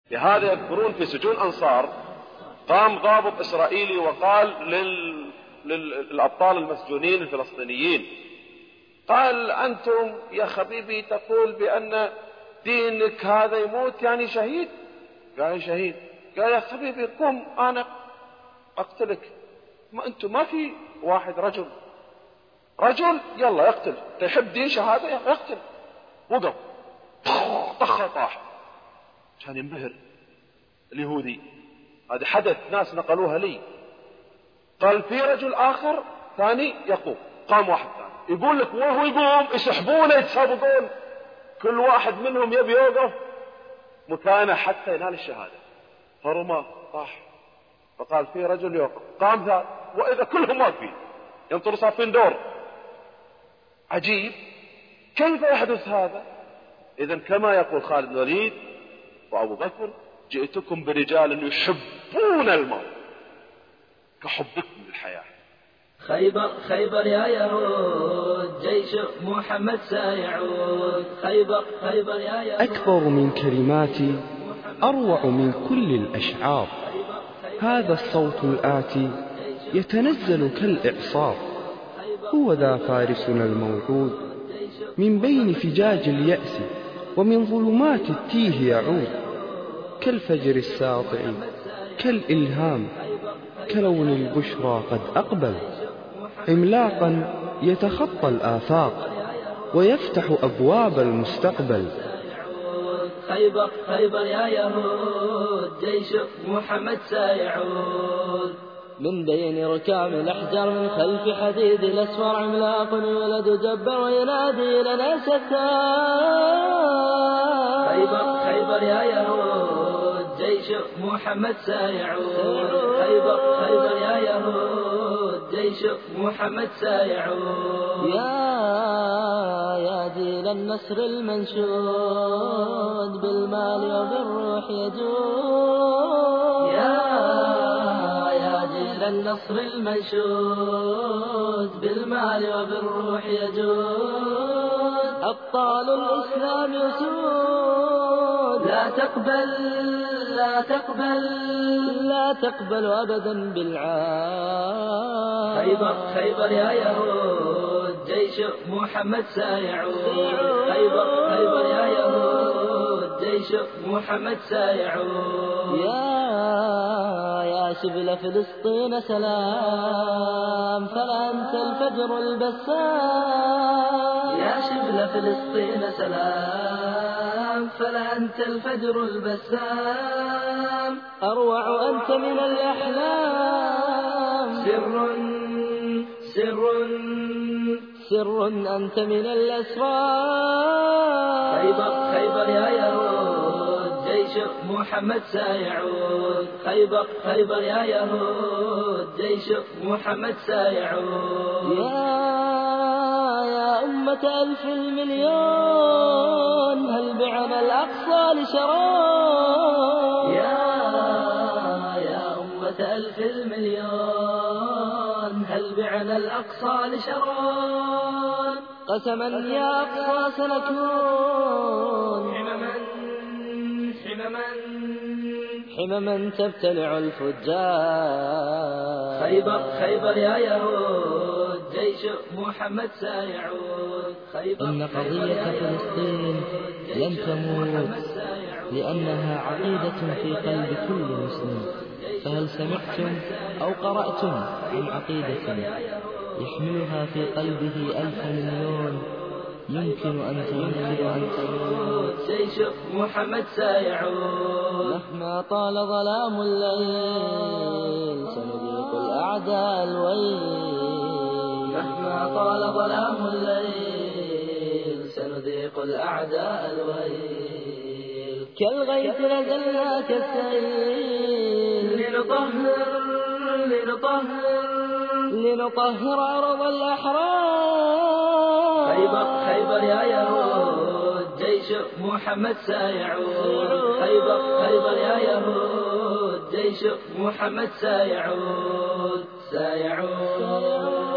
لهذا يذكرون في سجون أنصار قام ضابط إسرائيلي وقال للأبطال المسجونين الفلسطينيين، قال: أنتم يا حبيبي تقول بأن دينك هذا يموت يعني شهيد. قال: شهيد. قال: يا حبيبي قم أنا أقتلك. ما أنتم ما في واحد رجل يلا يقتل، تحب دين شهادة يقتل. وقف طخ طاح. كان ينبهر اليهودي، هذا حدث ناس نقلوها لي. قال: في رجل آخر ثاني يقوم، قام واحد ثاني يقول لك وهو يقوم يسحبونه يتسابقون، كل واحد منهم يبي يوقف مكانه حتى ينال الشهادة. فرمى طاح. فقال: في رجل يوقف. قام ذا، وإذا كلهم واقفين ينطر صافين دور. عجيب، كيف يحدث هذا؟ إذن كما يقول خالد بن الوليد وأبو بكر: جئتكم برجال يحبون الموت كحبكم للحياة. خيبر يا يهود، جيش محمد سيعود. خيبر يا يهود. أكبر من كلماتي، أروع من كل الأشعار. هذا الصوت الآتي يتنزل كالإعصار. هو ذا فارسنا الموعود، من بين فجاج اليأس ومن ظلمات التيه يعود. كالفجر الساطع، كالإلهام، كلون البشرى قد أقبل. عملاقا يتخطى الآفاق ويفتح أبواب المستقبل. خيبر يا يهود، جيش محمد سيعود. من بين ركام الأحجار، من خلف حديد الأسوار، عملاق يولد جبار وينادي لنا ستار. خيبر يا يهود، جيش محمد سيعود. خيبر يا يهود، جيش محمد سيعود. يا جيل النصر المنشود، بالمال وبالروح يجود. يا جيل النصر المنشود، بالمال وبالروح يجود. أبطال الإسلام يسود، لا تقبل أبدا بالعار. خيبر يا يهود، جيش محمد سيعود. خيبر يا يهود، جيش محمد سيعود. يا شبل فلسطين سلام، فلأنت الفجر البسام. يا شبل فلسطين سلام، فلأنت الفجر البسام. أروع أنت من الأحلام، سر أنت من الأسرار. خيبر يا يهود، جيش محمد سيعود. خيبر يا يهود، جيش محمد سيعود. يا أمة ألف المليون، هل بعنا الأقصى لشرار. يا أمة ألف المليون، هل بعنا الأقصى لشرار. قسما يا أقصى سنكون حمما تبتلع الفجار. خيبر يا يهود، جيش محمد سيعود. إن قضية فلسطين لن تموت، لأنها عقيدة في قلب كل مسلم. فهل سمعتم أو قرأتم عن عقيدة يحملها في قلبه 1,000 مليون يمكن أن تموت؟ جيش محمد سيعود. مهما طال ظلام الليل، سنذيق الأعداء الويل. مهما طال ظلام الليل، سنذيق الأعداء الويل. كالغيث نزلنا كالسيل، لنطهر أرض الأحرار. خيبر يا يهود، جيش محمد سيعود. خيبر يا يهود، جيش محمد سيعود.